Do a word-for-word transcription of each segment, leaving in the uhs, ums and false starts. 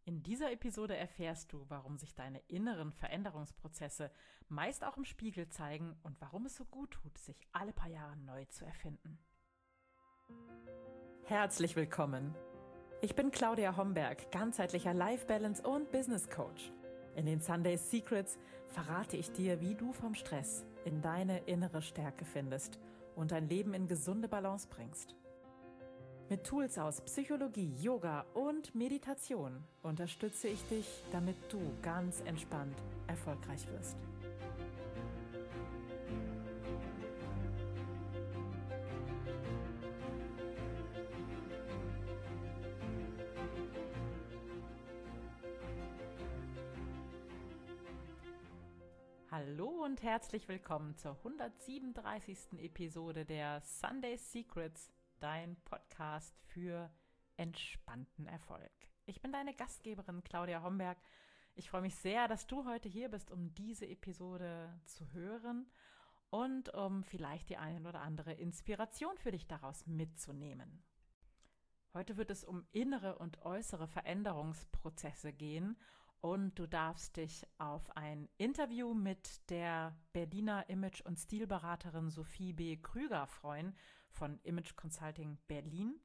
In dieser Episode erfährst du, warum sich deine inneren Veränderungsprozesse meist auch im Spiegel zeigen und warum es so gut tut, sich alle paar Jahre neu zu erfinden. Herzlich willkommen! Ich bin Claudia Homberg, ganzheitlicher Life Balance und Business Coach. In den Sunday Secrets verrate ich dir, wie du vom Stress in deine innere Stärke findest und dein Leben in gesunde Balance bringst. Mit Tools aus Psychologie, Yoga und Meditation unterstütze ich dich, damit du ganz entspannt erfolgreich wirst. Hallo und herzlich willkommen zur hundertsiebenunddreißigsten Episode der Sunday Secrets, dein Podcast für entspannten Erfolg. Ich bin deine Gastgeberin Claudia Homberg. Ich freue mich sehr, dass du heute hier bist, um diese Episode zu hören und um vielleicht die eine oder andere Inspiration für dich daraus mitzunehmen. Heute wird es um innere und äußere Veränderungsprozesse gehen und du darfst dich auf ein Interview mit der Berliner Image- und Stilberaterin Sophie B. Krüger freuen von Image Consulting Berlin.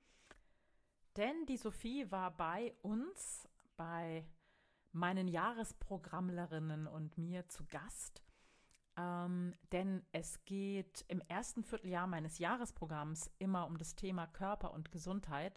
Denn die Sophie war bei uns, bei meinen Jahresprogrammlerinnen und mir zu Gast. Ähm, denn es geht im ersten Vierteljahr meines Jahresprogramms immer um das Thema Körper und Gesundheit.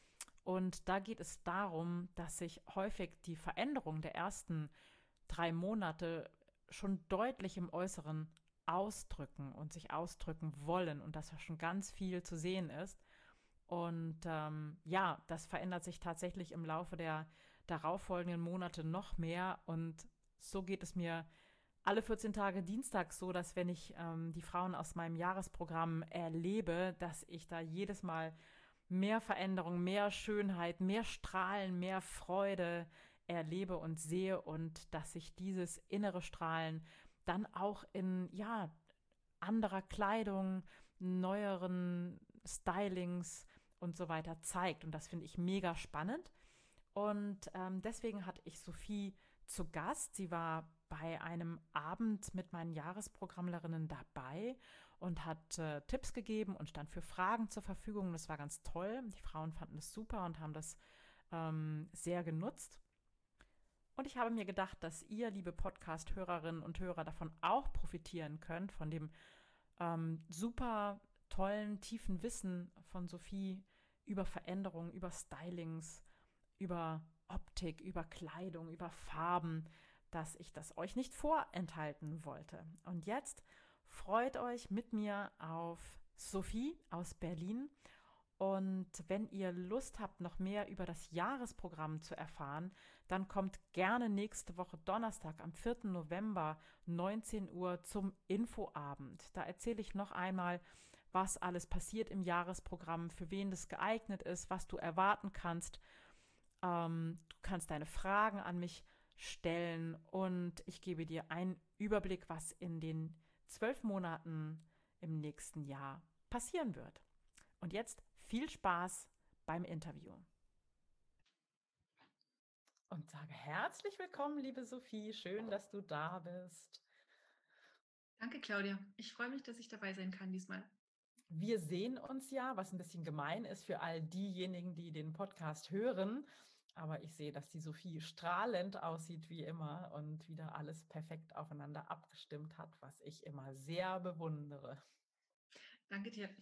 Und da geht es darum, dass sich häufig die Veränderung der ersten drei Monate schon deutlich im Äußeren ausdrücken und sich ausdrücken wollen und dass ja schon ganz viel zu sehen ist. Und ähm, ja, das verändert sich tatsächlich im Laufe der darauffolgenden Monate noch mehr. Und so geht es mir alle vierzehn Tage dienstags so, dass wenn ich ähm, die Frauen aus meinem Jahresprogramm erlebe, dass ich da jedes Mal mehr Veränderung, mehr Schönheit, mehr Strahlen, mehr Freude erlebe und sehe und dass sich dieses innere Strahlen dann auch in, ja, anderer Kleidung, neueren Stylings und so weiter zeigt. Und das finde ich mega spannend. Und ähm, deswegen hatte ich Sophie zu Gast. Sie war bei einem Abend mit meinen Jahresprogrammlerinnen dabei und hat äh, Tipps gegeben und stand für Fragen zur Verfügung. Das war ganz toll. Die Frauen fanden das super und haben das ähm, sehr genutzt. Und ich habe mir gedacht, dass ihr, liebe Podcast-Hörerinnen und Hörer, davon auch profitieren könnt, von dem ähm, super tollen, tiefen Wissen von Sophie über Veränderungen, über Stylings, über Optik, über Kleidung, über Farben, dass ich das euch nicht vorenthalten wollte. Und jetzt freut euch mit mir auf Sophie aus Berlin. Und wenn ihr Lust habt, noch mehr über das Jahresprogramm zu erfahren, dann kommt gerne nächste Woche Donnerstag am vierten November neunzehn Uhr zum Infoabend. Da erzähle ich noch einmal, was alles passiert im Jahresprogramm, für wen das geeignet ist, was du erwarten kannst. Ähm, du kannst deine Fragen an mich stellen und ich gebe dir einen Überblick, was in den zwölf Monaten im nächsten Jahr passieren wird. Und jetzt viel Spaß beim Interview. Und sage herzlich willkommen, liebe Sophie. Schön, dass du da bist. Danke, Claudia. Ich freue mich, dass ich dabei sein kann diesmal. Wir sehen uns ja, was ein bisschen gemein ist für all diejenigen, die den Podcast hören. Aber ich sehe, dass die Sophie strahlend aussieht wie immer und wieder alles perfekt aufeinander abgestimmt hat, was ich immer sehr bewundere. Danke dir.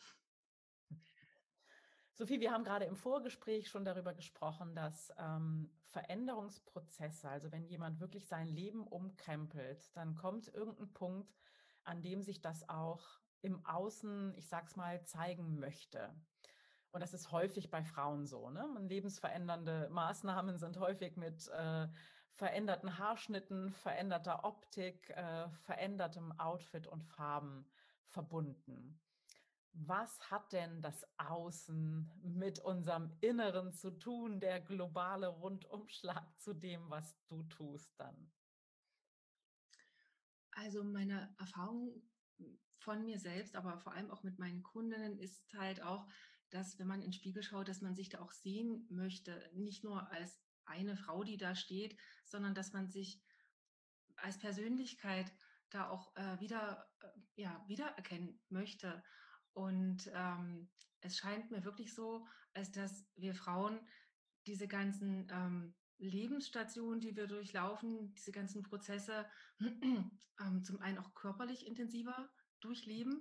Sophie, wir haben gerade im Vorgespräch schon darüber gesprochen, dass ähm, Veränderungsprozesse, also wenn jemand wirklich sein Leben umkrempelt, dann kommt irgendein Punkt, an dem sich das auch im Außen, ich sag's mal, zeigen möchte. Und das ist häufig bei Frauen so, ne? Lebensverändernde Maßnahmen sind häufig mit äh, veränderten Haarschnitten, veränderter Optik, äh, verändertem Outfit und Farben verbunden. Was hat denn das Außen mit unserem Inneren zu tun, der globale Rundumschlag zu dem, was du tust dann? Also meine Erfahrung von mir selbst, aber vor allem auch mit meinen Kundinnen ist halt auch, dass wenn man in den Spiegel schaut, dass man sich da auch sehen möchte, nicht nur als eine Frau, die da steht, sondern dass man sich als Persönlichkeit da auch äh, wieder, äh, ja, wiedererkennen möchte. Und ähm, es scheint mir wirklich so, als dass wir Frauen diese ganzen ähm, Lebensstationen, die wir durchlaufen, diese ganzen Prozesse ähm, zum einen auch körperlich intensiver durchleben,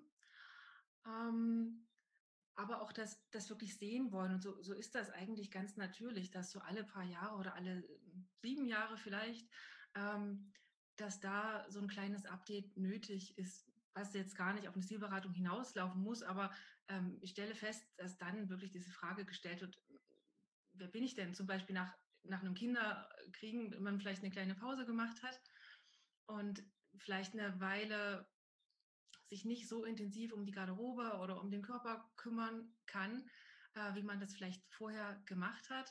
ähm, aber auch das, das wirklich sehen wollen. Und so, so ist das eigentlich ganz natürlich, dass so alle paar Jahre oder alle sieben Jahre vielleicht, ähm, dass da so ein kleines Update nötig ist, was jetzt gar nicht auf eine Zielberatung hinauslaufen muss. Aber ähm, ich stelle fest, dass dann wirklich diese Frage gestellt wird, wer bin ich denn? Zum Beispiel nach, nach einem Kinderkriegen, wenn man vielleicht eine kleine Pause gemacht hat und vielleicht eine Weile sich nicht so intensiv um die Garderobe oder um den Körper kümmern kann, äh, wie man das vielleicht vorher gemacht hat.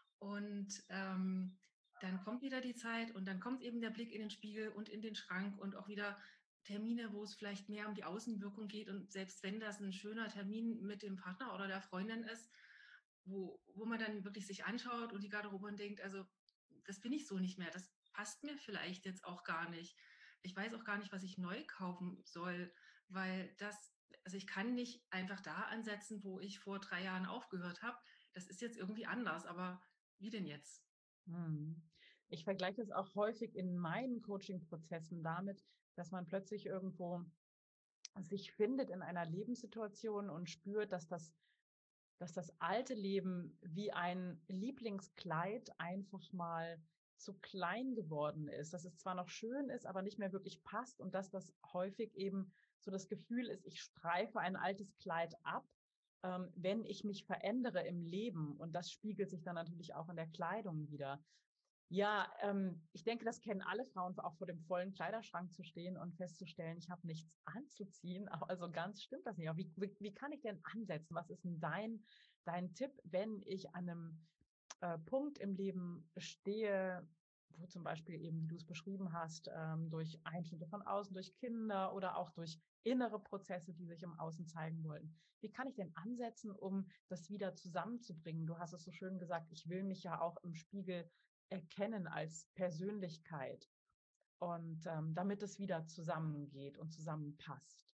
Und ähm, dann kommt wieder die Zeit und dann kommt eben der Blick in den Spiegel und in den Schrank und auch wieder Termine, wo es vielleicht mehr um die Außenwirkung geht. Und selbst wenn das ein schöner Termin mit dem Partner oder der Freundin ist, wo, wo man dann wirklich sich anschaut und die Garderobe und denkt, also das bin ich so nicht mehr, das passt mir vielleicht jetzt auch gar nicht. Ich weiß auch gar nicht, was ich neu kaufen soll, weil das, also ich kann nicht einfach da ansetzen, wo ich vor drei Jahren aufgehört habe. Das ist jetzt irgendwie anders, aber wie denn jetzt? Mhm. Ich vergleiche es auch häufig in meinen Coaching-Prozessen damit, dass man plötzlich irgendwo sich findet in einer Lebenssituation und spürt, dass das dass das alte Leben wie ein Lieblingskleid einfach mal zu klein geworden ist. Dass es zwar noch schön ist, aber nicht mehr wirklich passt und dass das häufig eben so das Gefühl ist, ich streife ein altes Kleid ab, ähm, wenn ich mich verändere im Leben. Und das spiegelt sich dann natürlich auch in der Kleidung wieder. Ja, ähm, ich denke, das kennen alle Frauen, auch vor dem vollen Kleiderschrank zu stehen und festzustellen, ich habe nichts anzuziehen. Also ganz stimmt das nicht. Aber wie, wie, wie kann ich denn ansetzen? Was ist denn dein, dein Tipp, wenn ich an einem äh, Punkt im Leben stehe, wo zum Beispiel eben, wie du es beschrieben hast, ähm, durch Einschnitte von außen, durch Kinder oder auch durch innere Prozesse, die sich im Außen zeigen wollen. Wie kann ich denn ansetzen, um das wieder zusammenzubringen? Du hast es so schön gesagt, ich will mich ja auch im Spiegel erkennen als Persönlichkeit und ähm, damit es wieder zusammengeht und zusammenpasst.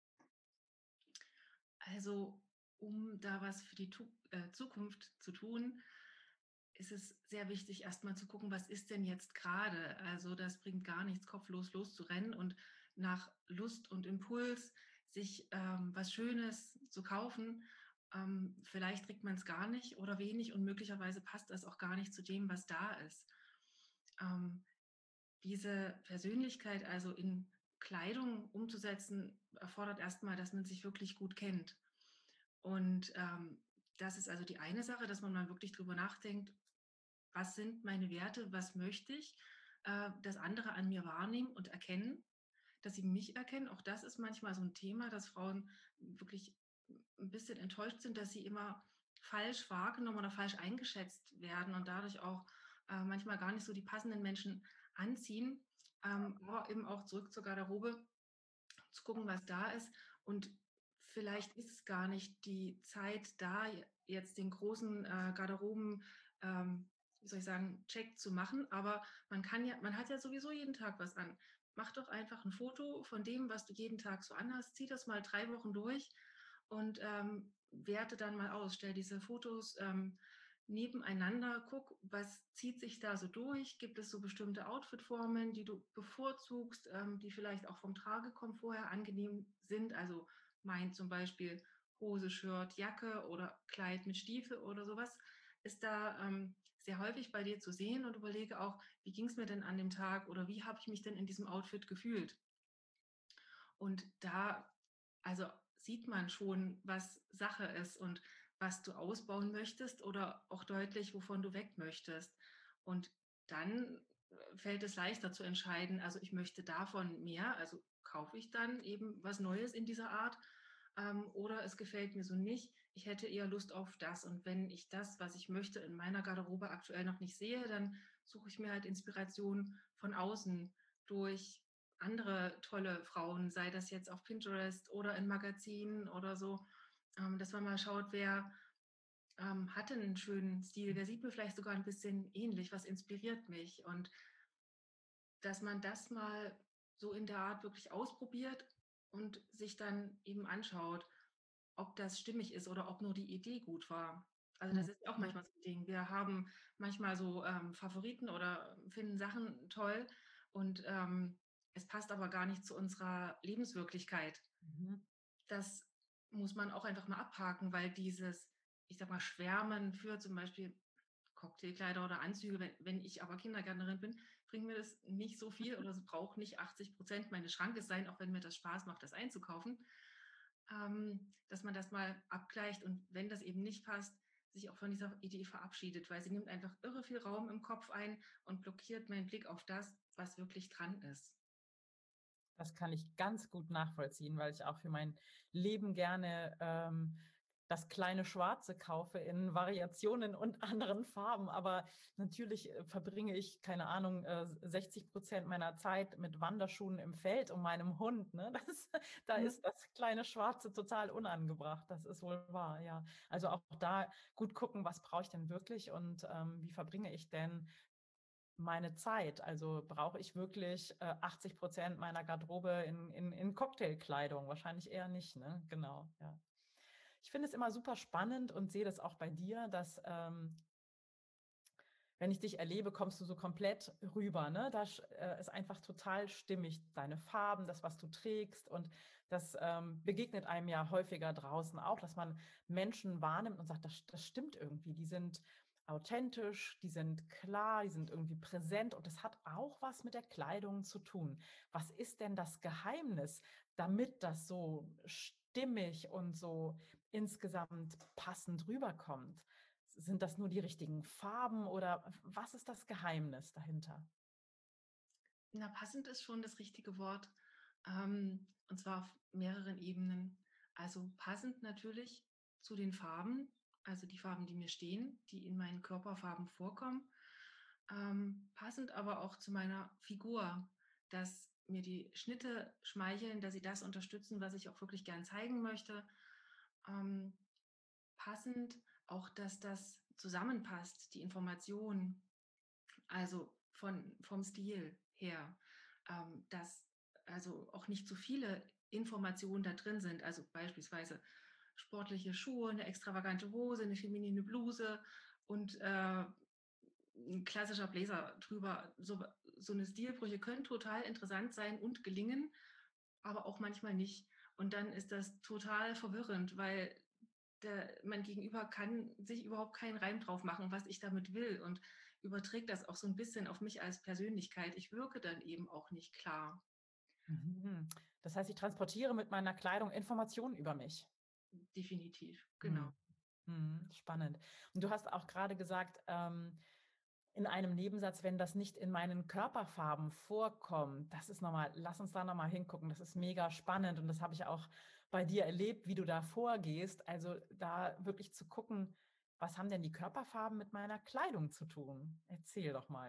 Also, um da was für die tu äh, Zukunft zu tun, ist es sehr wichtig, erstmal zu gucken, was ist denn jetzt gerade? Also, das bringt gar nichts, kopflos loszurennen und nach Lust und Impuls sich ähm, was Schönes zu kaufen. Ähm, vielleicht trägt man es gar nicht oder wenig und möglicherweise passt das auch gar nicht zu dem, was da ist. Ähm, diese Persönlichkeit also in Kleidung umzusetzen, erfordert erstmal, dass man sich wirklich gut kennt. Und ähm, das ist also die eine Sache, dass man mal wirklich drüber nachdenkt, was sind meine Werte, was möchte ich, äh, dass andere an mir wahrnehmen und erkennen, dass sie mich erkennen. Auch das ist manchmal so ein Thema, dass Frauen wirklich ein bisschen enttäuscht sind, dass sie immer falsch wahrgenommen oder falsch eingeschätzt werden und dadurch auch äh, manchmal gar nicht so die passenden Menschen anziehen. Ähm, aber eben auch zurück zur Garderobe, zu gucken, was da ist. Und vielleicht ist es gar nicht die Zeit da, jetzt den großen äh, Garderoben, ähm, wie soll ich sagen, Check zu machen. Aber man kann ja, man hat ja sowieso jeden Tag was an. Mach doch einfach ein Foto von dem, was du jeden Tag so anhast. Zieh das mal drei Wochen durch und ähm, werte dann mal aus. Stell diese Fotos ähm, nebeneinander, guck, was zieht sich da so durch? Gibt es so bestimmte Outfitformen, die du bevorzugst, ähm, die vielleicht auch vom Tragekomfort her angenehm sind? Also mein zum Beispiel Hose, Shirt, Jacke oder Kleid mit Stiefel oder sowas ist da ähm, sehr häufig bei dir zu sehen und überlege auch, wie ging es mir denn an dem Tag oder wie habe ich mich denn in diesem Outfit gefühlt? Und da, also sieht man schon, was Sache ist und was du ausbauen möchtest oder auch deutlich, wovon du weg möchtest. Und dann äh, fällt es leichter zu entscheiden, also ich möchte davon mehr, also kaufe ich dann eben was Neues in dieser Art ähm, oder es gefällt mir so nicht. Ich hätte eher Lust auf das. Und wenn ich das, was ich möchte, in meiner Garderobe aktuell noch nicht sehe, dann suche ich mir halt Inspiration von außen durch andere tolle Frauen, sei das jetzt auf Pinterest oder in Magazinen oder so, ähm, dass man mal schaut, wer ähm, hatte einen schönen Stil, der sieht mir vielleicht sogar ein bisschen ähnlich, was inspiriert mich? Und dass man das mal so in der Art wirklich ausprobiert und sich dann eben anschaut, ob das stimmig ist oder ob nur die Idee gut war. Also das Mhm. ist ja auch manchmal so ein Ding. Wir haben manchmal so ähm, Favoriten oder finden Sachen toll und ähm, es passt aber gar nicht zu unserer Lebenswirklichkeit. Mhm. Das muss man auch einfach mal abhaken, weil dieses, ich sag mal, Schwärmen für zum Beispiel Cocktailkleider oder Anzüge, wenn, wenn ich aber Kindergärtnerin bin, bringt mir das nicht so viel oder es braucht nicht achtzig Prozent meines Schrankes sein, auch wenn mir das Spaß macht, das einzukaufen. Ähm, dass man das mal abgleicht und wenn das eben nicht passt, sich auch von dieser Idee verabschiedet, weil sie nimmt einfach irre viel Raum im Kopf ein und blockiert meinen Blick auf das, was wirklich dran ist. Das kann ich ganz gut nachvollziehen, weil ich auch für mein Leben gerne, ähm, das kleine Schwarze kaufe in Variationen und anderen Farben. Aber natürlich, äh, verbringe ich, keine Ahnung, äh, sechzig Prozent meiner Zeit mit Wanderschuhen im Feld und meinem Hund, ne? Das da Mhm. ist das kleine Schwarze total unangebracht. Das ist wohl wahr, ja. Also auch da gut gucken, was brauche ich denn wirklich und, ähm, wie verbringe ich denn meine Zeit? Also brauche ich wirklich äh, achtzig Prozent meiner Garderobe in, in, in Cocktailkleidung? Wahrscheinlich eher nicht, ne? Genau, ja. Ich finde es immer super spannend und sehe das auch bei dir, dass ähm, wenn ich dich erlebe, kommst du so komplett rüber, ne? Da äh, ist einfach total stimmig, deine Farben, das, was du trägst und das ähm, begegnet einem ja häufiger draußen auch, dass man Menschen wahrnimmt und sagt, das, das stimmt irgendwie, die sind authentisch, die sind klar, die sind irgendwie präsent und das hat auch was mit der Kleidung zu tun. Was ist denn das Geheimnis, damit das so stimmig und so insgesamt passend rüberkommt? Sind das nur die richtigen Farben oder was ist das Geheimnis dahinter? Na, passend ist schon das richtige Wort, ähm, und zwar auf mehreren Ebenen. Also passend natürlich zu den Farben, also die Farben, die mir stehen, die in meinen Körperfarben vorkommen. Ähm, passend aber auch zu meiner Figur, dass mir die Schnitte schmeicheln, dass sie das unterstützen, was ich auch wirklich gern zeigen möchte. Ähm, passend auch, dass das zusammenpasst, die Information, also von, vom Stil her, ähm, dass also auch nicht zu viele Informationen da drin sind. Also beispielsweise sportliche Schuhe, eine extravagante Hose, eine feminine Bluse und äh, ein klassischer Bläser drüber. So, so eine Stilbrüche können total interessant sein und gelingen, aber auch manchmal nicht. Und dann ist das total verwirrend, weil der, mein Gegenüber kann sich überhaupt keinen Reim drauf machen, was ich damit will und überträgt das auch so ein bisschen auf mich als Persönlichkeit. Ich wirke dann eben auch nicht klar. Mhm. Das heißt, ich transportiere mit meiner Kleidung Informationen über mich. Definitiv, genau. Mhm. Mhm. Spannend. Und du hast auch gerade gesagt, ähm, in einem Nebensatz, wenn das nicht in meinen Körperfarben vorkommt, das ist nochmal, lass uns da nochmal hingucken. Das ist mega spannend und das habe ich auch bei dir erlebt, wie du da vorgehst. Also da wirklich zu gucken, was haben denn die Körperfarben mit meiner Kleidung zu tun? Erzähl doch mal.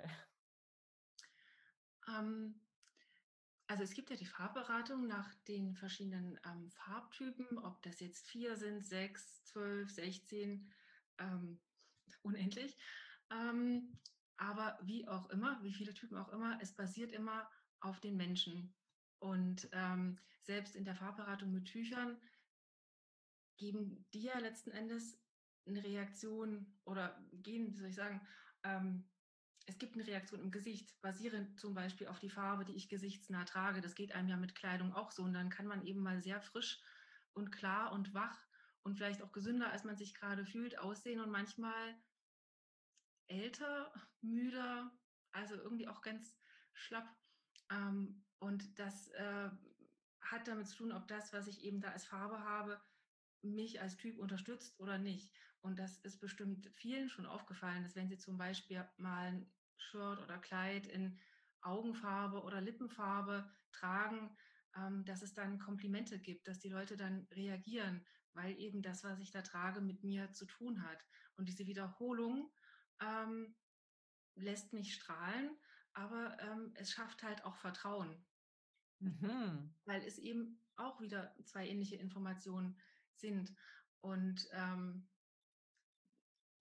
Ähm, also es gibt ja die Farbberatung nach den verschiedenen ähm, Farbtypen, ob das jetzt vier sind, sechs, zwölf, sechzehn, ähm, unendlich. Ähm, aber wie auch immer, wie viele Typen auch immer, es basiert immer auf den Menschen. Und ähm, selbst in der Farbberatung mit Tüchern geben die ja letzten Endes eine Reaktion oder gehen, wie soll ich sagen, ähm, es gibt eine Reaktion im Gesicht, basierend zum Beispiel auf die Farbe, die ich gesichtsnah trage. Das geht einem ja mit Kleidung auch so. Und dann kann man eben mal sehr frisch und klar und wach und vielleicht auch gesünder, als man sich gerade fühlt, aussehen und manchmal älter, müder, also irgendwie auch ganz schlapp. Ähm, und das äh, hat damit zu tun, ob das, was ich eben da als Farbe habe, mich als Typ unterstützt oder nicht. Und das ist bestimmt vielen schon aufgefallen, dass wenn sie zum Beispiel mal ein Shirt oder Kleid in Augenfarbe oder Lippenfarbe tragen, ähm, dass es dann Komplimente gibt, dass die Leute dann reagieren, weil eben das, was ich da trage, mit mir zu tun hat. Und diese Wiederholung ähm, lässt mich strahlen, aber ähm, es schafft halt auch Vertrauen, Mhm. weil es eben auch wieder zwei ähnliche Informationen sind. Und ähm,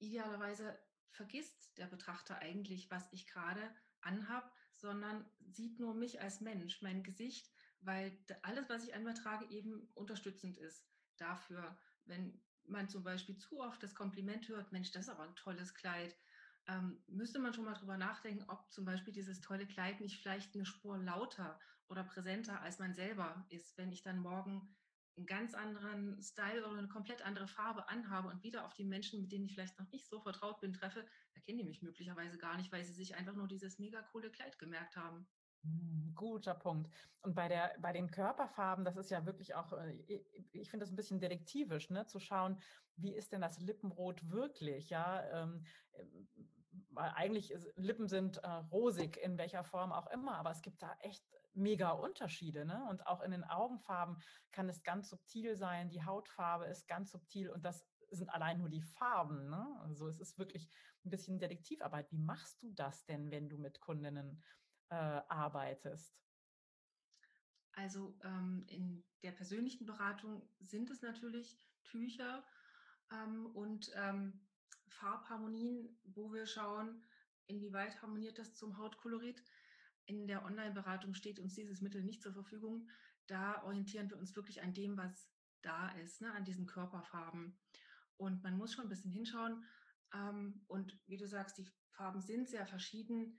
idealerweise vergisst der Betrachter eigentlich, was ich gerade anhab, sondern sieht nur mich als Mensch, mein Gesicht, weil alles, was ich an mir trage, eben unterstützend ist dafür. Wenn man zum Beispiel zu oft das Kompliment hört, Mensch, das ist aber ein tolles Kleid, ähm, müsste man schon mal drüber nachdenken, ob zum Beispiel dieses tolle Kleid nicht vielleicht eine Spur lauter oder präsenter als man selber ist, wenn ich dann morgen einen ganz anderen Style oder eine komplett andere Farbe anhabe und wieder auf die Menschen, mit denen ich vielleicht noch nicht so vertraut bin, treffe, da kennen die mich möglicherweise gar nicht, weil sie sich einfach nur dieses mega coole Kleid gemerkt haben. Hm, guter Punkt. Und bei der bei den Körperfarben, das ist ja wirklich auch, äh, i ich finde das ein bisschen detektivisch, ne, zu schauen, wie ist denn das Lippenrot wirklich, ja? Ähm, ähm, weil eigentlich ist Lippen sind, äh, rosig in welcher Form auch immer, aber es gibt da echt mega Unterschiede, ne? Und auch in den Augenfarben kann es ganz subtil sein, die Hautfarbe ist ganz subtil und das sind allein nur die Farben, ne? Also, es ist wirklich ein bisschen Detektivarbeit. Wie machst du das denn, wenn du mit Kundinnen äh, arbeitest? Also ähm, in der persönlichen Beratung sind es natürlich Tücher ähm, und ähm, Farbharmonien, wo wir schauen, inwieweit harmoniert das zum Hautkolorit. In der Online-Beratung steht uns dieses Mittel nicht zur Verfügung. Da orientieren wir uns wirklich an dem, was da ist, ne, an diesen Körperfarben. Und man muss schon ein bisschen hinschauen. Ähm, und wie du sagst, die Farben sind sehr verschieden,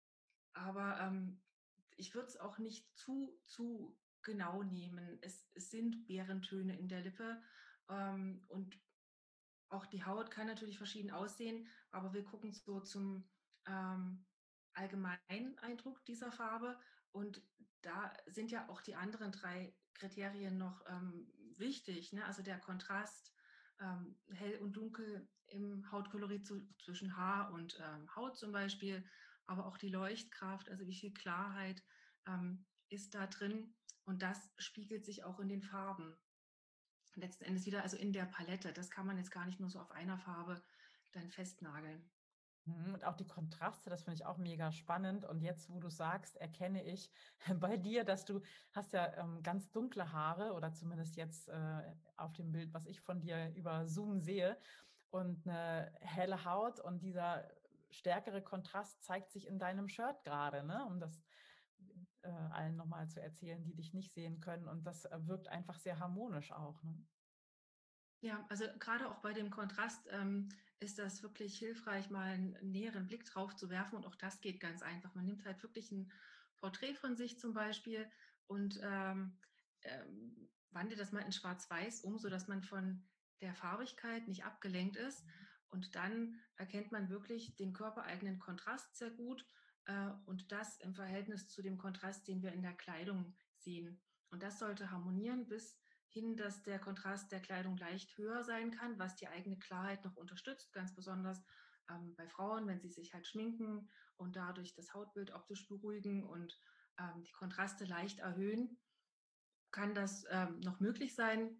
aber ähm, ich würde es auch nicht zu, zu genau nehmen. Es, es sind Bärentöne in der Lippe ähm, und auch die Haut kann natürlich verschieden aussehen, aber wir gucken so zum ähm, allgemeinen Eindruck dieser Farbe und da sind ja auch die anderen drei Kriterien noch ähm, wichtig. Ne? Also der Kontrast, ähm, hell und dunkel im Hautkolorit zu, zwischen Haar und ähm, Haut zum Beispiel, aber auch die Leuchtkraft, also wie viel Klarheit ähm, ist da drin und das spiegelt sich auch in den Farben letzten Endes wieder, also in der Palette. Das kann man jetzt gar nicht nur so auf einer Farbe dann festnageln. Mhm, und auch die Kontraste, das finde ich auch mega spannend. Und jetzt, wo du sagst, erkenne ich bei dir, dass du hast ja ähm, ganz dunkle Haare oder zumindest jetzt äh, auf dem Bild, was ich von dir über Zoom sehe und eine helle Haut und dieser stärkere Kontrast zeigt sich in deinem Shirt gerade, ne? Um das äh, allen nochmal zu erzählen, die dich nicht sehen können. Und das äh, wirkt einfach sehr harmonisch auch, ne? Ja, also gerade auch bei dem Kontrast ähm, ist das wirklich hilfreich, mal einen näheren Blick drauf zu werfen. Und auch das geht ganz einfach. Man nimmt halt wirklich ein Porträt von sich zum Beispiel und ähm, ähm, wandelt das mal in Schwarz-Weiß um, sodass man von der Farbigkeit nicht abgelenkt ist. Und dann erkennt man wirklich den körpereigenen Kontrast sehr gut äh, und das im Verhältnis zu dem Kontrast, den wir in der Kleidung sehen. Und das sollte harmonieren bis hin, dass der Kontrast der Kleidung leicht höher sein kann, was die eigene Klarheit noch unterstützt, ganz besonders ähm, bei Frauen, wenn sie sich halt schminken und dadurch das Hautbild optisch beruhigen und ähm, die Kontraste leicht erhöhen, kann das ähm, noch möglich sein.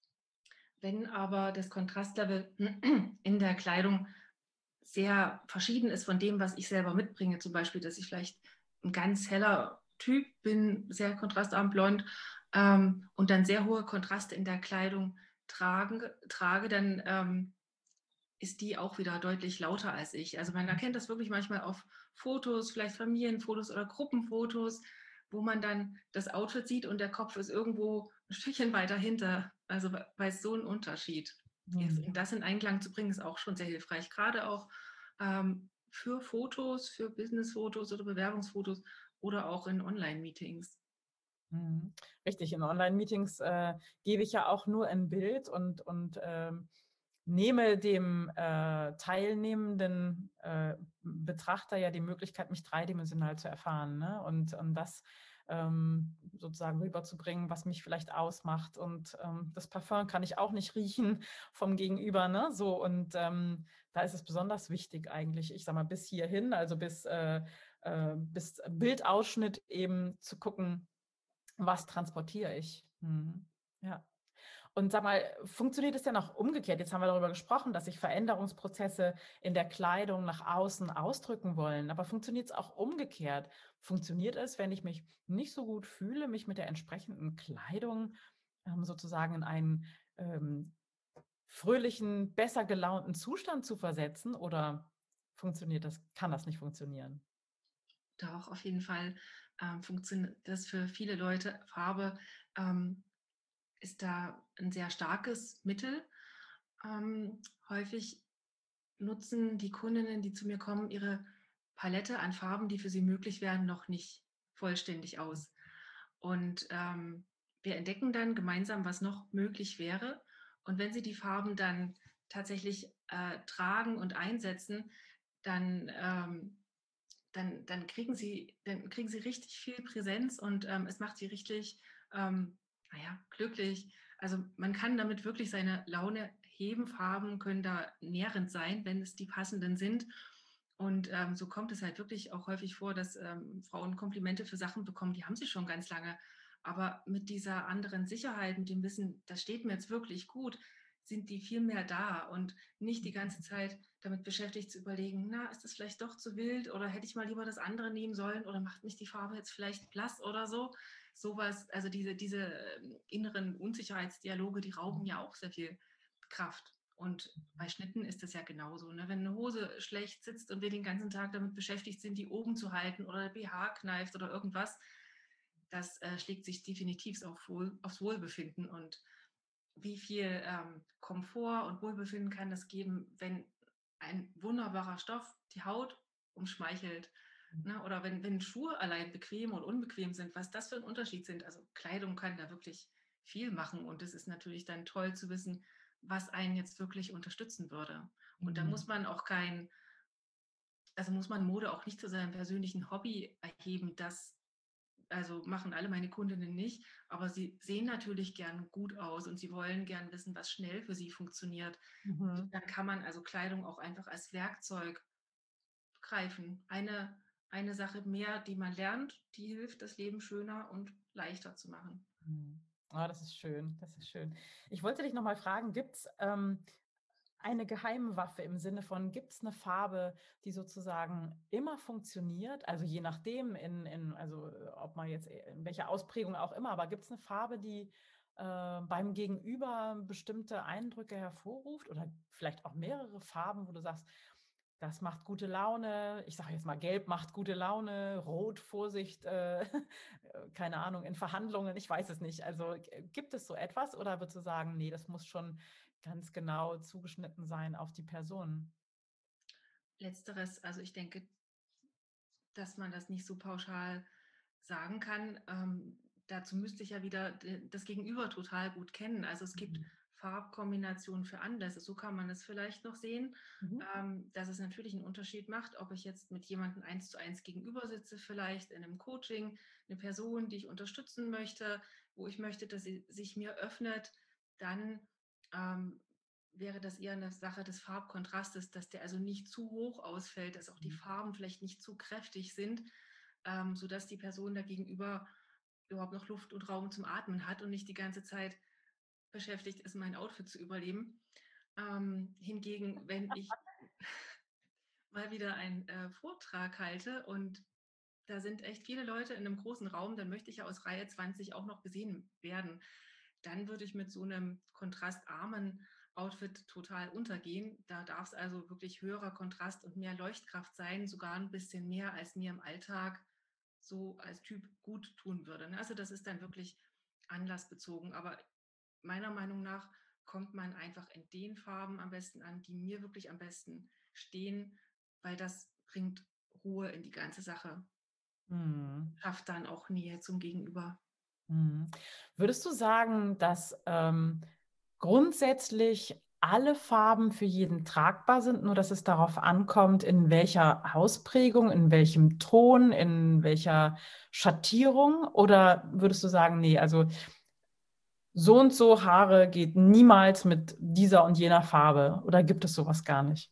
Wenn aber das Kontrastlevel in der Kleidung sehr verschieden ist von dem, was ich selber mitbringe, zum Beispiel, dass ich vielleicht ein ganz heller Typ bin, sehr kontrastarm blond ähm, und dann sehr hohe Kontraste in der Kleidung tragen, trage, dann ähm, ist die auch wieder deutlich lauter als ich. Also man erkennt das wirklich manchmal auf Fotos, vielleicht Familienfotos oder Gruppenfotos, wo man dann das Outfit sieht und der Kopf ist irgendwo ein Stückchen weiter hinter. Also weil es so ein Unterschied ist. Mhm. Und das in Einklang zu bringen, ist auch schon sehr hilfreich. Gerade auch ähm, für Fotos, für Businessfotos oder Bewerbungsfotos oder auch in Online-Meetings. Mhm. Richtig, in Online-Meetings äh, gebe ich ja auch nur ein Bild und, und ähm, nehme dem äh, teilnehmenden äh, Betrachter ja die Möglichkeit, mich dreidimensional zu erfahren, ne? Und, und das ähm, sozusagen rüberzubringen, was mich vielleicht ausmacht. Und ähm, das Parfum kann ich auch nicht riechen vom Gegenüber, ne? So, und ähm, da ist es besonders wichtig eigentlich, ich sag mal, bis hierhin, also bis, äh, äh, bis Bildausschnitt eben zu gucken, was transportiere ich? Mhm. Ja. Und sag mal, funktioniert es denn auch umgekehrt? Jetzt haben wir darüber gesprochen, dass sich Veränderungsprozesse in der Kleidung nach außen ausdrücken wollen. Aber funktioniert es auch umgekehrt? Funktioniert es, wenn ich mich nicht so gut fühle, mich mit der entsprechenden Kleidung ähm, sozusagen in einen ähm, fröhlichen, besser gelaunten Zustand zu versetzen, oder funktioniert das, kann das nicht funktionieren? Doch, auf jeden Fall ähm, funktioniert das für viele Leute. Farbe ähm, ist da ein sehr starkes Mittel. Ähm, häufig nutzen die Kundinnen, die zu mir kommen, ihre Palette an Farben, die für sie möglich wären, noch nicht vollständig aus. Und ähm, wir entdecken dann gemeinsam, was noch möglich wäre. Und wenn sie die Farben dann tatsächlich äh, tragen und einsetzen, dann, ähm, dann, dann, kriegen sie, dann kriegen sie richtig viel Präsenz und ähm, es macht sie richtig, ähm, naja, glücklich. Also man kann damit wirklich seine Laune heben. Farben können da nährend sein, wenn es die passenden sind. Und ähm, so kommt es halt wirklich auch häufig vor, dass ähm, Frauen Komplimente für Sachen bekommen, die haben sie schon ganz lange. Aber mit dieser anderen Sicherheit, mit dem Wissen, das steht mir jetzt wirklich gut, sind die viel mehr da und nicht die ganze Zeit damit beschäftigt zu überlegen, na, ist das vielleicht doch zu wild oder hätte ich mal lieber das andere nehmen sollen oder macht mich die Farbe jetzt vielleicht blass oder so. Sowas, also diese, diese ähm, inneren Unsicherheitsdialoge, die rauben ja auch sehr viel Kraft. Und bei Schnitten ist das ja genauso. Ne? Wenn eine Hose schlecht sitzt und wir den ganzen Tag damit beschäftigt sind, die oben zu halten oder der B H kneift oder irgendwas, das äh, schlägt sich definitiv auf Wohl, aufs Wohlbefinden. Und wie viel ähm, Komfort und Wohlbefinden kann das geben, wenn ein wunderbarer Stoff die Haut umschmeichelt. Ne? Oder wenn, wenn Schuhe allein bequem und unbequem sind, was das für ein Unterschied sind. Also Kleidung kann da wirklich viel machen und es ist natürlich dann toll zu wissen, was einen jetzt wirklich unterstützen würde. Und da muss man auch kein, also muss man Mode auch nicht zu seinem persönlichen Hobby erheben. Das also machen alle meine Kundinnen nicht, aber sie sehen natürlich gern gut aus und sie wollen gern wissen, was schnell für sie funktioniert. Mhm. Dann kann man also Kleidung auch einfach als Werkzeug greifen. Eine, eine Sache mehr, die man lernt, die hilft, das Leben schöner und leichter zu machen. Mhm. Ah, das ist schön, das ist schön. Ich wollte dich noch mal fragen, gibt's, ähm, eine Geheimwaffe im Sinne von, gibt es eine Farbe, die sozusagen immer funktioniert? Also, je nachdem, in in also, äh, ob man jetzt, äh, in welcher Ausprägung auch immer, aber gibt es eine Farbe, die, äh, beim Gegenüber bestimmte Eindrücke hervorruft, oder vielleicht auch mehrere Farben, wo du sagst: „Das macht gute Laune." Ich sage jetzt mal, Gelb macht gute Laune, Rot, Vorsicht, äh, keine Ahnung, in Verhandlungen, ich weiß es nicht. Also, g gibt es so etwas, oder würdest du sagen: „Nee, das muss schon ganz genau zugeschnitten sein auf die Person?" Letzteres, also ich denke, dass man das nicht so pauschal sagen kann. Ähm, dazu müsste ich ja wieder das Gegenüber total gut kennen. Also es gibt Mhm. Farbkombinationen für Anlässe. So kann man es vielleicht noch sehen, Mhm. ähm, dass es natürlich einen Unterschied macht, ob ich jetzt mit jemandem eins zu eins gegenüber sitze, vielleicht in einem Coaching, eine Person, die ich unterstützen möchte, wo ich möchte, dass sie sich mir öffnet, dann ähm, wäre das eher eine Sache des Farbkontrastes, dass der also nicht zu hoch ausfällt, dass auch die Farben vielleicht nicht zu kräftig sind, ähm, sodass die Person da gegenüber überhaupt noch Luft und Raum zum Atmen hat und nicht die ganze Zeit beschäftigt ist, mein Outfit zu überleben. Ähm, hingegen, wenn ich mal wieder einen äh, Vortrag halte und da sind echt viele Leute in einem großen Raum, dann möchte ich ja aus Reihe zwanzig auch noch gesehen werden. Dann würde ich mit so einem kontrastarmen Outfit total untergehen. Da darf es also wirklich höherer Kontrast und mehr Leuchtkraft sein, sogar ein bisschen mehr, als mir im Alltag so als Typ gut tun würde. Ne? Also das ist dann wirklich anlassbezogen. Aber meiner Meinung nach kommt man einfach in den Farben am besten an, die mir wirklich am besten stehen, weil das bringt Ruhe in die ganze Sache, Mhm. schafft dann auch Nähe zum Gegenüber. Mhm. Würdest du sagen, dass, ähm, grundsätzlich alle Farben für jeden tragbar sind, nur dass es darauf ankommt, in welcher Ausprägung, in welchem Ton, in welcher Schattierung? Oder würdest du sagen: „Nee, also so und so Haare geht niemals mit dieser und jener Farbe"? Oder gibt es sowas gar nicht?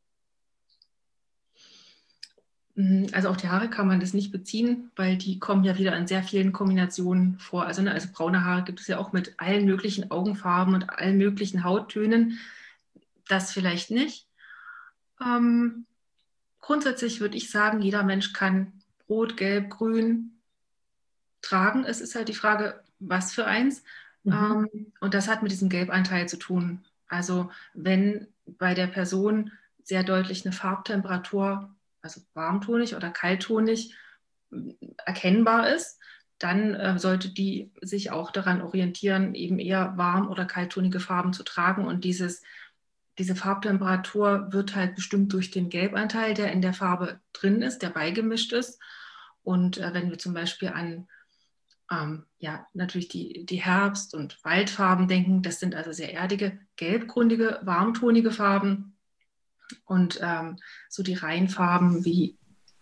Mhm, also auf die Haare kann man das nicht beziehen, weil die kommen ja wieder in sehr vielen Kombinationen vor. Also, ne, also braune Haare gibt es ja auch mit allen möglichen Augenfarben und allen möglichen Hauttönen. Das vielleicht nicht. Ähm, grundsätzlich würde ich sagen, jeder Mensch kann Rot, Gelb, Grün tragen. Es ist halt die Frage, was für eins. Mhm. Ähm, und das hat mit diesem Gelbanteil zu tun. Also wenn bei der Person sehr deutlich eine Farbtemperatur, also warmtonig oder kalttonig, erkennbar ist, dann äh, sollte die sich auch daran orientieren, eben eher warm- oder kalttonige Farben zu tragen. Und dieses, diese Farbtemperatur wird halt bestimmt durch den Gelbanteil, der in der Farbe drin ist, der beigemischt ist. Und äh, wenn wir zum Beispiel an ähm, ja, natürlich die, die Herbst- und Waldfarben denken, das sind also sehr erdige, gelbgründige, warmtonige Farben. Und ähm, so die Reinfarben wie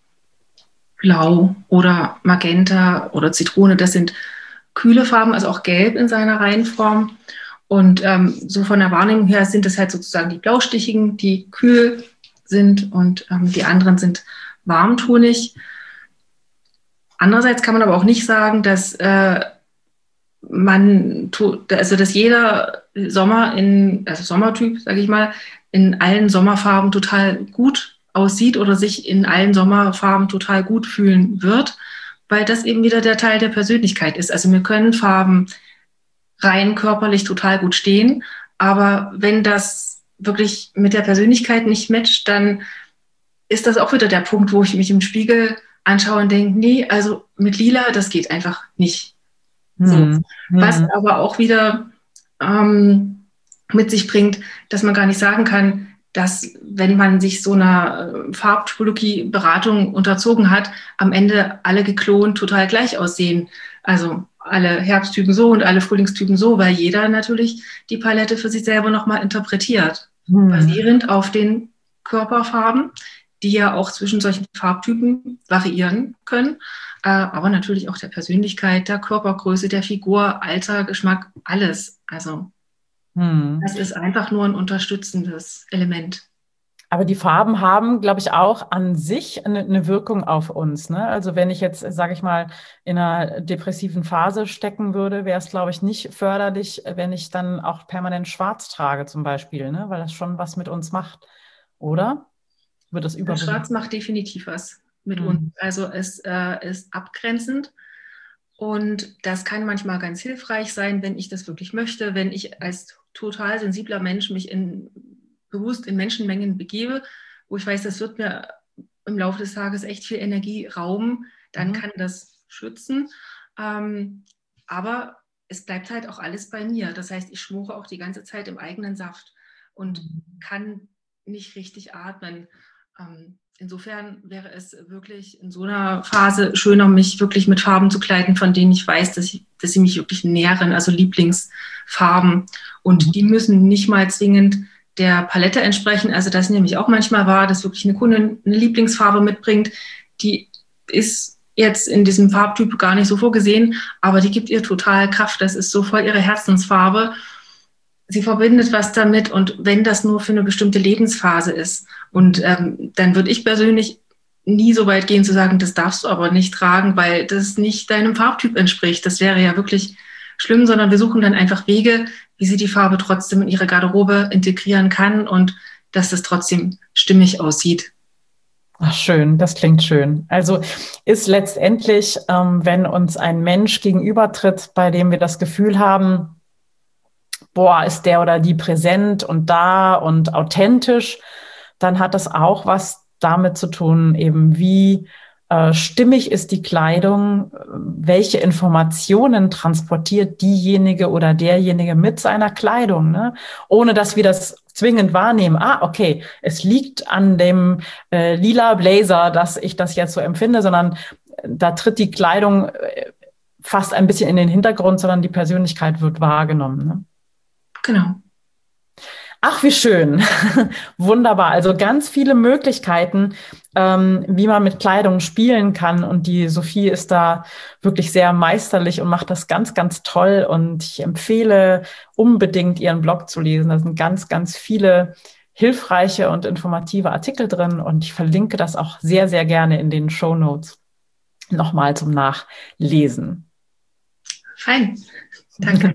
Blau oder Magenta oder Zitrone, das sind kühle Farben, also auch Gelb in seiner Reihenform. Und ähm, so von der Wahrnehmung her sind es halt sozusagen die blaustichigen, die kühl sind, und ähm, die anderen sind warmtonig. Andererseits kann man aber auch nicht sagen, dass äh, man tut, also dass jeder Sommer in, also Sommertyp, sage ich mal, in allen Sommerfarben total gut aussieht oder sich in allen Sommerfarben total gut fühlen wird, weil das eben wieder der Teil der Persönlichkeit ist. Also mir können Farben rein körperlich total gut stehen, aber wenn das wirklich mit der Persönlichkeit nicht matcht, dann ist das auch wieder der Punkt, wo ich mich im Spiegel anschaue und denke, nee, also mit Lila, das geht einfach nicht. So. Hm. Was Hm. aber auch wieder ähm, mit sich bringt, dass man gar nicht sagen kann, dass, wenn man sich so einer äh, Farbtypologie-Beratung unterzogen hat, am Ende alle geklont total gleich aussehen. Also alle Herbsttypen so und alle Frühlingstypen so, weil jeder natürlich die Palette für sich selber nochmal interpretiert, Hm. basierend auf den Körperfarben, die ja auch zwischen solchen Farbtypen variieren können, äh, aber natürlich auch der Persönlichkeit, der Körpergröße, der Figur, Alter, Geschmack, alles. Also Hm. das ist einfach nur ein unterstützendes Element. Aber die Farben haben, glaube ich, auch an sich eine, eine Wirkung auf uns, ne? Also wenn ich jetzt, sage ich mal, in einer depressiven Phase stecken würde, wäre es, glaube ich, nicht förderlich, wenn ich dann auch permanent schwarz trage zum Beispiel, ne? Weil das schon was mit uns macht, oder? Wird das Das Schwarz überbewusst? macht definitiv was mit uns. Hm. Also es äh, ist abgrenzend. Und das kann manchmal ganz hilfreich sein, wenn ich das wirklich möchte, wenn ich als total sensibler Mensch mich in, bewusst in Menschenmengen begebe, wo ich weiß, das wird mir im Laufe des Tages echt viel Energie rauben, dann Mhm. kann das schützen. Ähm, aber es bleibt halt auch alles bei mir. Das heißt, ich schmore auch die ganze Zeit im eigenen Saft und Mhm. kann nicht richtig atmen. Ähm, insofern wäre es wirklich in so einer Phase schöner, mich wirklich mit Farben zu kleiden, von denen ich weiß, dass, ich, dass sie mich wirklich nähren, also Lieblingsfarben. Und Mhm. die müssen nicht mal zwingend der Palette entsprechen. Also das nehme ich auch manchmal wahr, dass wirklich eine Kundin eine Lieblingsfarbe mitbringt, die ist jetzt in diesem Farbtyp gar nicht so vorgesehen, aber die gibt ihr total Kraft. Das ist so voll ihre Herzensfarbe. Sie verbindet was damit, und wenn das nur für eine bestimmte Lebensphase ist, und ähm, dann würde ich persönlich nie so weit gehen zu sagen, das darfst du aber nicht tragen, weil das nicht deinem Farbtyp entspricht. Das wäre ja wirklich schlimm, sondern wir suchen dann einfach Wege, wie sie die Farbe trotzdem in ihre Garderobe integrieren kann und dass das trotzdem stimmig aussieht. Ach, schön, das klingt schön. Also ist letztendlich, ähm, wenn uns ein Mensch gegenübertritt, bei dem wir das Gefühl haben, boah, ist der oder die präsent und da und authentisch, dann hat das auch was damit zu tun, eben wie äh, stimmig ist die Kleidung, welche Informationen transportiert diejenige oder derjenige mit seiner Kleidung, ne? Ohne dass wir das zwingend wahrnehmen. Ah, okay, es liegt an dem äh, lila Blazer, dass ich das jetzt so empfinde, sondern da tritt die Kleidung äh, fast ein bisschen in den Hintergrund, sondern die Persönlichkeit wird wahrgenommen, ne? Genau. Ach, wie schön. Wunderbar. Also ganz viele Möglichkeiten, ähm, wie man mit Kleidung spielen kann. Und die Sophie ist da wirklich sehr meisterlich und macht das ganz, ganz toll. Und ich empfehle unbedingt, ihren Blog zu lesen. Da sind ganz, ganz viele hilfreiche und informative Artikel drin. Und ich verlinke das auch sehr, sehr gerne in den Shownotes nochmal zum Nachlesen. Fein. Danke.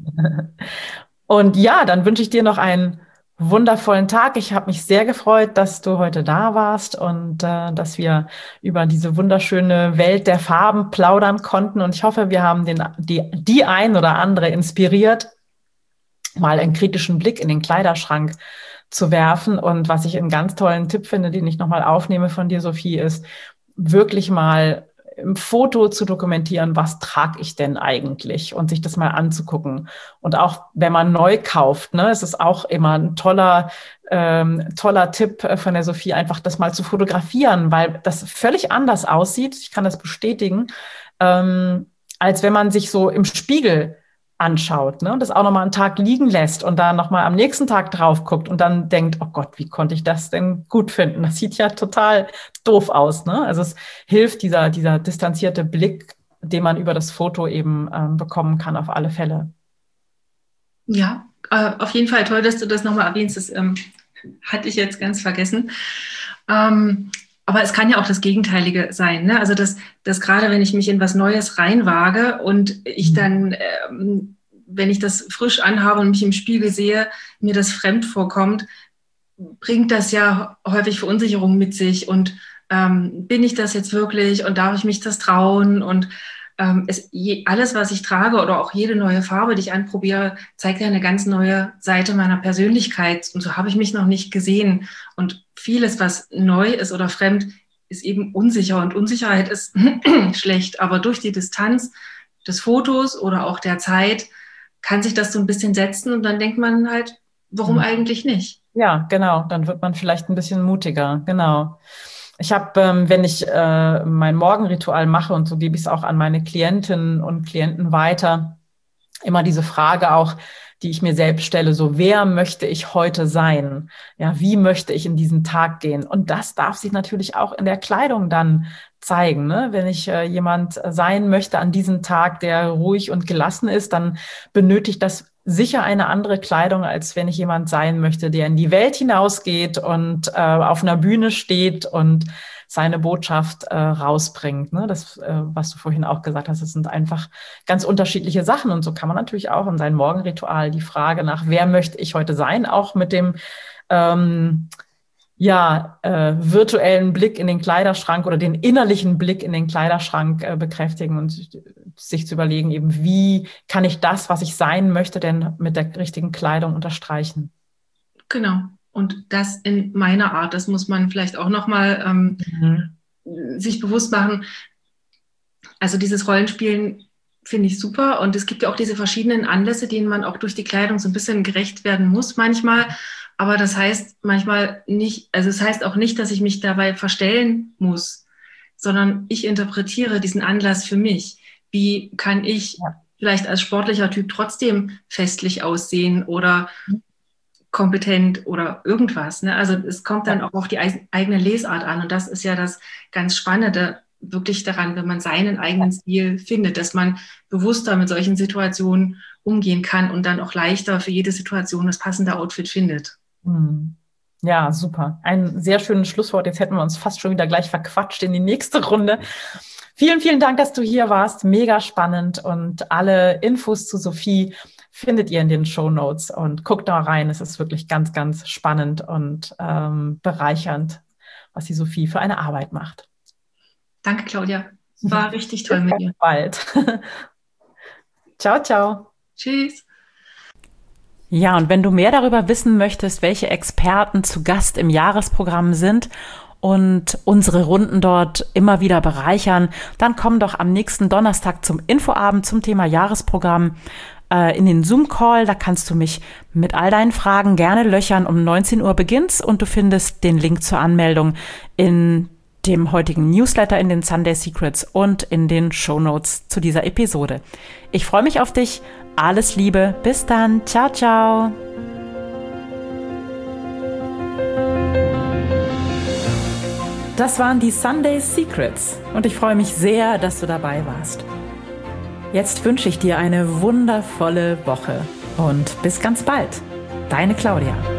Und ja, dann wünsche ich dir noch einen wundervollen Tag. Ich habe mich sehr gefreut, dass du heute da warst und äh, dass wir über diese wunderschöne Welt der Farben plaudern konnten. Und ich hoffe, wir haben den, die, die ein oder andere inspiriert, mal einen kritischen Blick in den Kleiderschrank zu werfen. Und was ich einen ganz tollen Tipp finde, den ich nochmal aufnehme von dir, Sophie, ist wirklich mal im Foto zu dokumentieren, was trage ich denn eigentlich und sich das mal anzugucken. Und auch wenn man neu kauft, ne, es ist auch immer ein toller, ähm, toller Tipp von der Sophie, einfach das mal zu fotografieren, weil das völlig anders aussieht. Ich kann das bestätigen, ähm, als wenn man sich so im Spiegel anschaut, ne? Das auch nochmal einen Tag liegen lässt und dann nochmal am nächsten Tag drauf guckt und dann denkt, oh Gott, wie konnte ich das denn gut finden? Das sieht ja total doof aus, ne? Also es hilft dieser, dieser distanzierte Blick, den man über das Foto eben ähm, bekommen kann, auf alle Fälle. Ja, äh, auf jeden Fall toll, dass du das nochmal erwähnst. Das ähm, hatte ich jetzt ganz vergessen. Ähm, aber es kann ja auch das Gegenteilige sein, ne? Also dass, dass gerade wenn ich mich in was Neues reinwage und ich dann, ähm, wenn ich das frisch anhabe und mich im Spiegel sehe, mir das fremd vorkommt, bringt das ja häufig Verunsicherung mit sich. Und ähm, bin ich das jetzt wirklich und darf ich mich das trauen? Und ähm, es, je, alles, was ich trage oder auch jede neue Farbe, die ich anprobiere, zeigt ja eine ganz neue Seite meiner Persönlichkeit. Und so habe ich mich noch nicht gesehen. Und vieles, was neu ist oder fremd, ist eben unsicher. Und Unsicherheit ist schlecht. Aber durch die Distanz des Fotos oder auch der Zeit kann sich das so ein bisschen setzen. Und dann denkt man halt, warum mhm. eigentlich nicht? Ja, genau. Dann wird man vielleicht ein bisschen mutiger. Genau. Ich habe, ähm, wenn ich äh, mein Morgenritual mache, und so gebe ich es auch an meine Klientinnen und Klienten weiter, immer diese Frage auch, die ich mir selbst stelle, so, wer möchte ich heute sein? Ja, wie möchte ich in diesen Tag gehen? Und das darf sich natürlich auch in der Kleidung dann zeigen, ne? Wenn ich äh, jemand sein möchte an diesem Tag, der ruhig und gelassen ist, dann benötigt das sicher eine andere Kleidung, als wenn ich jemand sein möchte, der in die Welt hinausgeht und äh, auf einer Bühne steht und seine Botschaft äh, rausbringt. Ne? Das, äh, was du vorhin auch gesagt hast, das sind einfach ganz unterschiedliche Sachen. Und so kann man natürlich auch in sein Morgenritual die Frage nach, wer möchte ich heute sein, auch mit dem ähm, ja, äh, virtuellen Blick in den Kleiderschrank oder den innerlichen Blick in den Kleiderschrank äh, bekräftigen und sich zu überlegen, eben wie kann ich das, was ich sein möchte, denn mit der richtigen Kleidung unterstreichen. Genau. Und das in meiner Art, das muss man vielleicht auch nochmal ähm, mhm. sich bewusst machen. Also dieses Rollenspielen finde ich super und es gibt ja auch diese verschiedenen Anlässe, denen man auch durch die Kleidung so ein bisschen gerecht werden muss manchmal. Aber das heißt manchmal nicht, also es heißt auch nicht, dass ich mich dabei verstellen muss, sondern ich interpretiere diesen Anlass für mich. Wie kann ich ja. vielleicht als sportlicher Typ trotzdem festlich aussehen oder kompetent oder irgendwas? Ne? Also es kommt dann auch auf die eigene Lesart an und das ist ja das ganz Spannende wirklich daran, wenn man seinen eigenen Stil findet, dass man bewusster mit solchen Situationen umgehen kann und dann auch leichter für jede Situation das passende Outfit findet. Ja, super. Ein sehr schönes Schlusswort. Jetzt hätten wir uns fast schon wieder gleich verquatscht in die nächste Runde. Vielen, vielen Dank, dass du hier warst. Mega spannend und alle Infos zu Sophie findet ihr in den Shownotes und guckt da rein. Es ist wirklich ganz, ganz spannend und ähm, bereichernd, was die Sophie für eine Arbeit macht. Danke, Claudia. War richtig toll mit dir. Bis bald. Ciao, ciao. Tschüss. Ja, und wenn du mehr darüber wissen möchtest, welche Experten zu Gast im Jahresprogramm sind und unsere Runden dort immer wieder bereichern, dann komm doch am nächsten Donnerstag zum Infoabend zum Thema Jahresprogramm äh, in den Zoom-Call. Da kannst du mich mit all deinen Fragen gerne löchern. Um neunzehn Uhr beginnt's und du findest den Link zur Anmeldung in dem heutigen Newsletter, in den Sunday Secrets und in den Shownotes zu dieser Episode. Ich freue mich auf dich. Alles Liebe. Bis dann. Ciao, ciao. Das waren die Sunday Secrets und ich freue mich sehr, dass du dabei warst. Jetzt wünsche ich dir eine wundervolle Woche und bis ganz bald. Deine Claudia.